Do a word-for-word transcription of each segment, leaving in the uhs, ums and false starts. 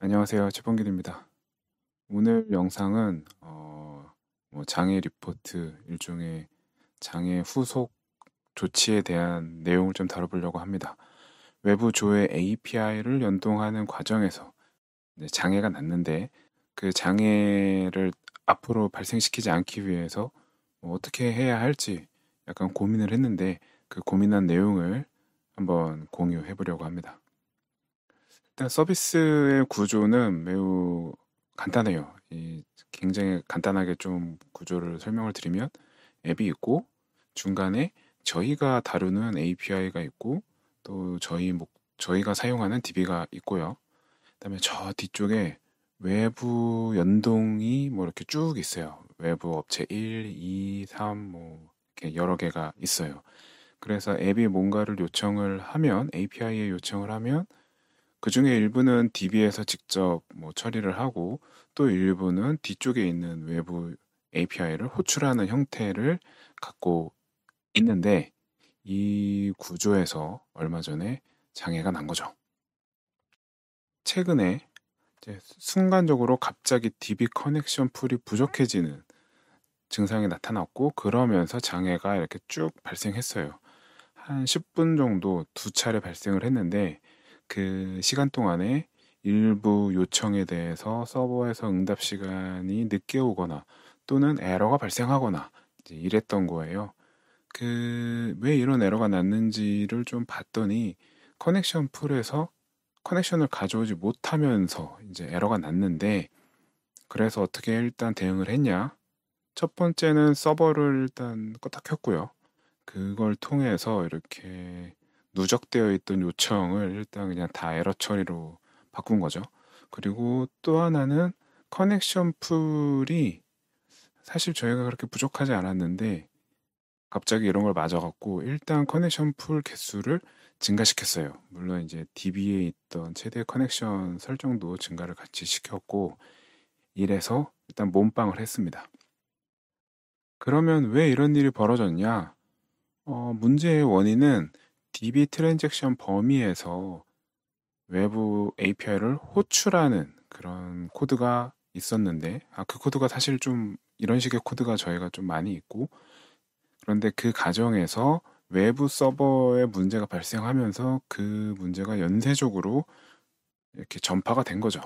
안녕하세요. 최범길입니다. 오늘 영상은 어, 뭐 장애 리포트, 일종의 장애 후속 조치에 대한 내용을 좀 다뤄보려고 합니다. 외부 조회 에이피아이를 연동하는 과정에서 이제 장애가 났는데 그 장애를 앞으로 발생시키지 않기 위해서 뭐 어떻게 해야 할지 약간 고민을 했는데 그 고민한 내용을 한번 공유해 보려고 합니다. 일단 서비스의 구조는 매우 간단해요. 이 굉장히 간단하게 좀 구조를 설명을 드리면 앱이 있고 중간에 저희가 다루는 에이피아이가 있고 또 저희 목 저희가 사용하는 디비가 있고요. 그다음에 저 뒤쪽에 외부 연동이 뭐 이렇게 쭉 있어요. 외부 업체 일, 이, 삼 뭐 이렇게 여러 개가 있어요. 그래서 앱이 뭔가를 요청을 하면 에이피아이에 요청을 하면 그 중에 일부는 디비에서 직접 뭐 처리를 하고 또 일부는 뒤쪽에 있는 외부 에이피아이를 호출하는 형태를 갖고 있는데 이 구조에서 얼마 전에 장애가 난 거죠. 최근에 이제 순간적으로 갑자기 디비 커넥션 풀이 부족해지는 증상이 나타났고 그러면서 장애가 이렇게 쭉 발생했어요. 한 십 분 정도 두 차례 발생을 했는데 그 시간 동안에 일부 요청에 대해서 서버에서 응답 시간이 늦게 오거나 또는 에러가 발생하거나 이제 이랬던 거예요. 그 왜 이런 에러가 났는지를 좀 봤더니 커넥션 풀에서 커넥션을 가져오지 못하면서 이제 에러가 났는데 그래서 어떻게 일단 대응을 했냐? 첫 번째는 서버를 일단 껐다 켰고요. 그걸 통해서 이렇게 누적되어 있던 요청을 일단 그냥 다 에러 처리로 바꾼 거죠. 그리고 또 하나는 커넥션 풀이 사실 저희가 그렇게 부족하지 않았는데 갑자기 이런 걸 맞아갖고 일단 커넥션 풀 개수를 증가시켰어요. 물론 이제 디비에 있던 최대 커넥션 설정도 증가를 같이 시켰고 이래서 일단 몸빵을 했습니다. 그러면 왜 이런 일이 벌어졌냐? 어, 문제의 원인은 디비 트랜잭션 범위에서 외부 에이피아이를 호출하는 그런 코드가 있었는데, 아, 그 코드가 사실 좀 이런 식의 코드가 저희가 좀 많이 있고, 그런데 그 과정에서 외부 서버에 문제가 발생하면서 그 문제가 연쇄적으로 이렇게 전파가 된 거죠.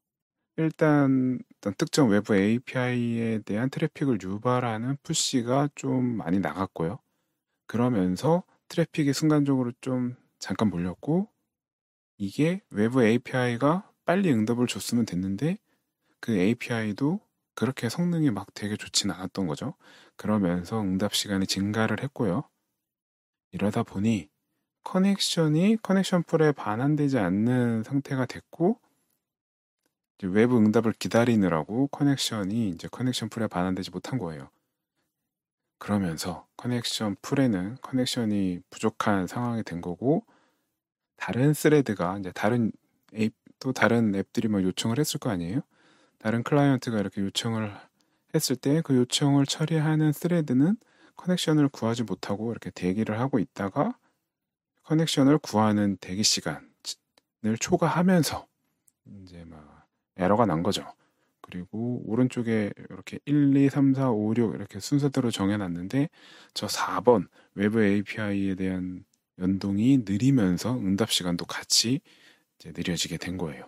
일단, 일단 특정 외부 에이피아이에 대한 트래픽을 유발하는 푸시가 좀 많이 나갔고요. 그러면서 트래픽이 순간적으로 좀 잠깐 몰렸고 이게 외부 에이피아이가 빨리 응답을 줬으면 됐는데 그 에이피아이도 그렇게 성능이 막 되게 좋진 않았던 거죠. 그러면서 응답 시간이 증가를 했고요. 이러다 보니 커넥션이 커넥션 풀에 반환되지 않는 상태가 됐고 이제 외부 응답을 기다리느라고 커넥션이 이제 커넥션 풀에 반환되지 못한 거예요. 그러면서 커넥션 풀에는 커넥션이 부족한 상황이 된 거고 다른 스레드가 이제 다른 앱, 또 다른 앱들이 막 요청을 했을 거 아니에요? 다른 클라이언트가 이렇게 요청을 했을 때 그 요청을 처리하는 스레드는 커넥션을 구하지 못하고 이렇게 대기를 하고 있다가 커넥션을 구하는 대기 시간을 초과하면서 이제 막 에러가 난 거죠. 그리고 오른쪽에 이렇게 일, 이, 삼, 사, 오, 육 이렇게 순서대로 정해놨는데 저 사 번 외부 에이피아이에 대한 연동이 느리면서 응답 시간도 같이 이제 느려지게 된 거예요.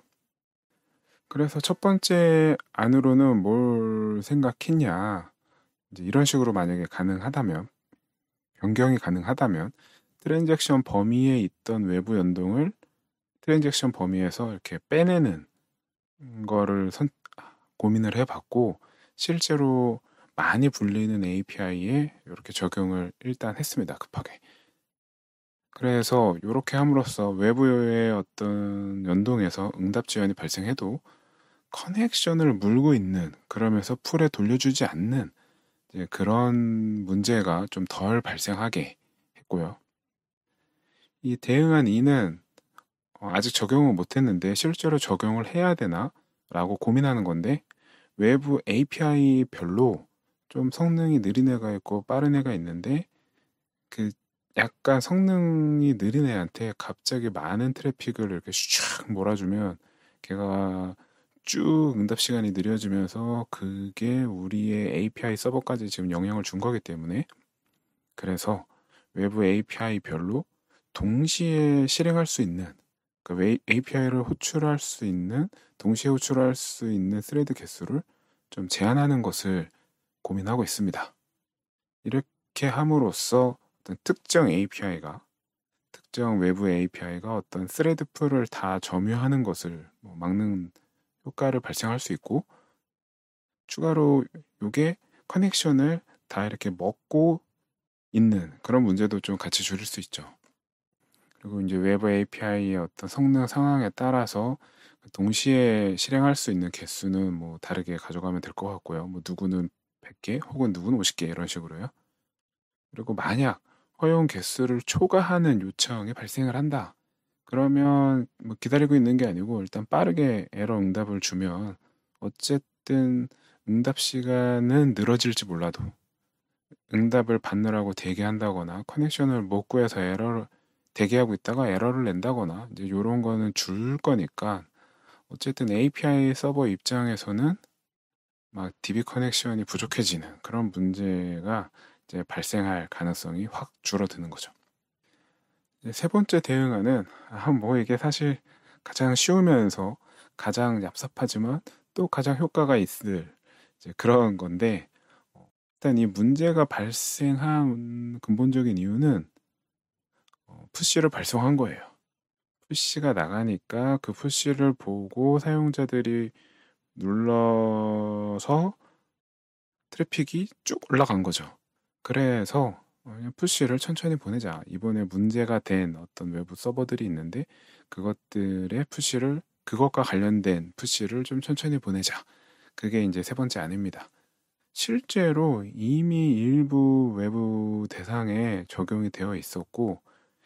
그래서 첫 번째 안으로는 뭘 생각했냐. 이제 이런 식으로 만약에 가능하다면, 변경이 가능하다면, 트랜잭션 범위에 있던 외부 연동을 트랜잭션 범위에서 이렇게 빼내는 거를 선, 고민을 해봤고, 실제로 많이 불리는 에이피아이에 이렇게 적용을 일단 했습니다. 급하게. 그래서 이렇게 함으로써 외부의 어떤 연동에서 응답 지연이 발생해도 커넥션을 물고 있는 그러면서 풀에 돌려주지 않는 이제 그런 문제가 좀 덜 발생하게 했고요. 이 대응한 이는 어, 아직 적용을 못했는데 실제로 적용을 해야 되나? 라고 고민하는 건데 외부 에이피아이 별로 좀 성능이 느린 애가 있고 빠른 애가 있는데 그 약간 성능이 느린 애한테 갑자기 많은 트래픽을 이렇게 슉 몰아주면 걔가 쭉 응답 시간이 느려지면서 그게 우리의 에이피아이 서버까지 지금 영향을 준 거기 때문에, 그래서 외부 에이피아이별로 동시에 실행할 수 있는, 그 에이피아이를 호출할 수 있는, 동시에 호출할 수 있는 스레드 개수를 좀 제한하는 것을 고민하고 있습니다. 이렇게 함으로써 어떤 특정 에이피아이가, 특정 외부 에이피아이가 어떤 스레드 풀을 다 점유하는 것을 뭐 막는 효과를 발생할 수 있고, 추가로 요게 커넥션을 다 이렇게 먹고 있는 그런 문제도 좀 같이 줄일 수 있죠. 그리고 이제 외부 에이피아이의 어떤 성능 상황에 따라서 동시에 실행할 수 있는 개수는 뭐 다르게 가져가면 될 것 같고요. 뭐 누구는 백 개 혹은 누구는 오십 개 이런 식으로요. 그리고 만약 허용 개수를 초과하는 요청이 발생을 한다. 그러면 뭐 기다리고 있는 게 아니고 일단 빠르게 에러 응답을 주면 어쨌든 응답 시간은 늘어질지 몰라도 응답을 받느라고 대기한다거나 커넥션을 못 구해서 에러를 대기하고 있다가 에러를 낸다거나 이제 이런 거는 줄 거니까 어쨌든 에이피아이 서버 입장에서는 막 디비 커넥션이 부족해지는 그런 문제가 이제 발생할 가능성이 확 줄어드는 거죠. 이제 세 번째 대응안은 아, 뭐 이게 사실 가장 쉬우면서 가장 얍삽하지만 또 가장 효과가 있을 이제 그런 건데, 어, 일단 이 문제가 발생한 근본적인 이유는 어, 푸시를 발송한 거예요. 푸시가 나가니까 그 푸시를 보고 사용자들이 눌러서 트래픽이 쭉 올라간 거죠. 그래서 어, 그냥 푸시를 천천히 보내자. 이번에 문제가 된 어떤 외부 서버들이 있는데 그것들의 푸시를 그것과 관련된 푸시를 좀 천천히 보내자. 그게 이제 세 번째 안입니다. 실제로 이미 일부 외부 대상에 적용이 되어 있었고,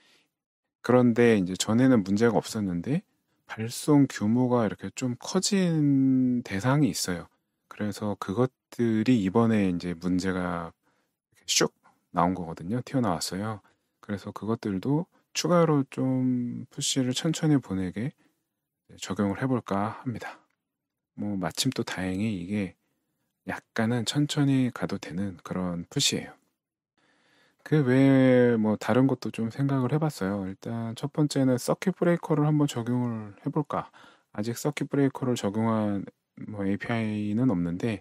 그런데 이제 전에는 문제가 없었는데 발송 규모가 이렇게 좀 커진 대상이 있어요. 그래서 그것들이 이번에 이제 문제가 슉 나온 거거든요. 튀어나왔어요. 그래서 그것들도 추가로 좀 푸시를 천천히 보내게 적용을 해볼까 합니다. 뭐 마침 또 다행히 이게 약간은 천천히 가도 되는 그런 푸시예요. 그 외에 뭐 다른 것도 좀 생각을 해봤어요. 일단 첫 번째는 서킷 브레이커를 한번 적용을 해볼까. 아직 서킷 브레이커를 적용한 뭐 에이피아이는 없는데,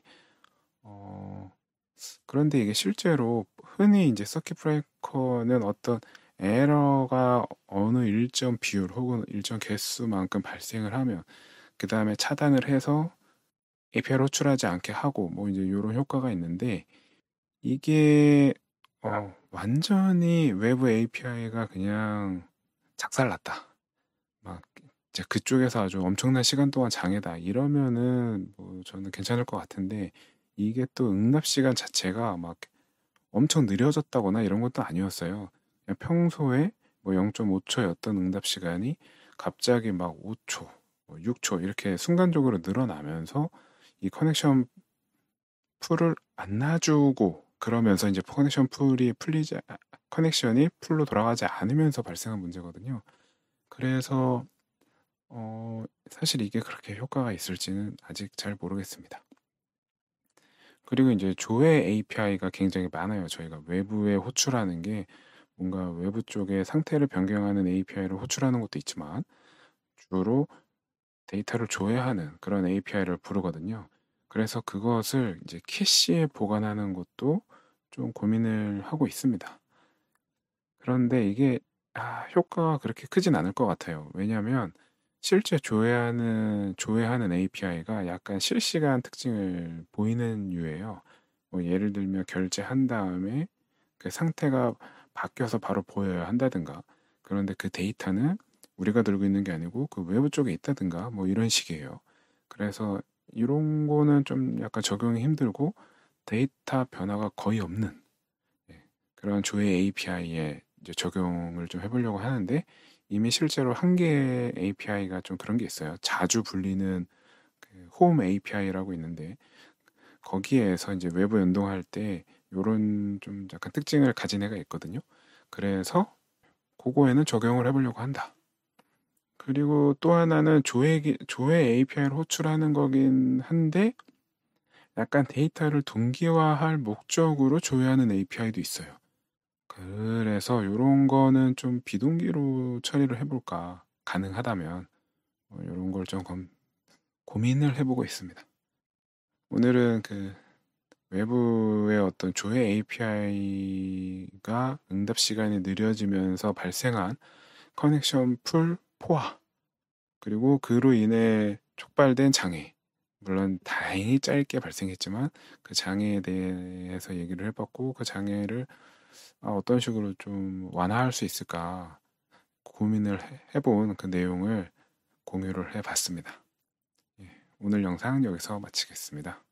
어, 그런데 이게 실제로 흔히 이제 서킷 브레이커는 어떤 에러가 어느 일정 비율 혹은 일정 개수만큼 발생을 하면 그 다음에 차단을 해서 에이피아이를 호출하지 않게 하고 뭐 이제 이런 효과가 있는데, 이게 어, 완전히 외부 에이피아이가 그냥 작살났다. 막 이제 그쪽에서 아주 엄청난 시간 동안 장애다. 이러면은 뭐 저는 괜찮을 것 같은데, 이게 또 응답 시간 자체가 막 엄청 느려졌다거나 이런 것도 아니었어요. 그냥 평소에 뭐 영 점 오 초였던 응답 시간이 갑자기 막 오 초, 뭐 육 초 이렇게 순간적으로 늘어나면서 이 커넥션 풀을 안 놔주고, 그러면서 이제 커넥션 풀이 풀리지 아- 커넥션이 풀로 돌아가지 않으면서 발생한 문제거든요. 그래서 어, 사실 이게 그렇게 효과가 있을지는 아직 잘 모르겠습니다. 그리고 이제 조회 에이피아이가 굉장히 많아요. 저희가 외부에 호출하는 게 뭔가 외부 쪽에 상태를 변경하는 에이피아이를 호출하는 것도 있지만 주로 데이터를 조회하는 그런 에이피아이를 부르거든요. 그래서 그것을 이제 캐시에 보관하는 것도 좀 고민을 하고 있습니다. 그런데 이게 아, 효과가 그렇게 크진 않을 것 같아요. 왜냐하면 실제 조회하는 조회하는 에이피아이가 약간 실시간 특징을 보이는 유예요. 뭐 예를 들면 결제한 다음에 그 상태가 바뀌어서 바로 보여야 한다든가. 그런데 그 데이터는 우리가 들고 있는 게 아니고 그 외부 쪽에 있다든가 뭐 이런 식이에요. 그래서 이런 거는 좀 약간 적용이 힘들고 데이터 변화가 거의 없는, 예, 그런 조회 에이피아이에 이제 적용을 좀 해보려고 하는데, 이미 실제로 한 개의 에이피아이가 좀 그런 게 있어요. 자주 불리는 그 홈 에이피아이라고 있는데 거기에서 이제 외부 연동할 때 요런 좀 약간 특징을 가진 애가 있거든요. 그래서 그거에는 적용을 해보려고 한다. 그리고 또 하나는 조회, 기- 조회 에이피아이를 호출하는 거긴 한데 약간 데이터를 동기화할 목적으로 조회하는 에이피아이도 있어요. 그래서 이런 거는 좀 비동기로 처리를 해볼까 가능하다면 이런 걸 좀 고민을 해보고 있습니다. 오늘은 그 외부의 어떤 조회 에이피아이가 응답 시간이 느려지면서 발생한 커넥션 풀 포화, 그리고 그로 인해 촉발된 장애, 물론 다행히 짧게 발생했지만 그 장애에 대해서 얘기를 해봤고, 그 장애를 아, 어떤 식으로 좀 완화할 수 있을까 고민을 해- 해본 그 내용을 공유를 해봤습니다. 예, 오늘 영상 여기서 마치겠습니다.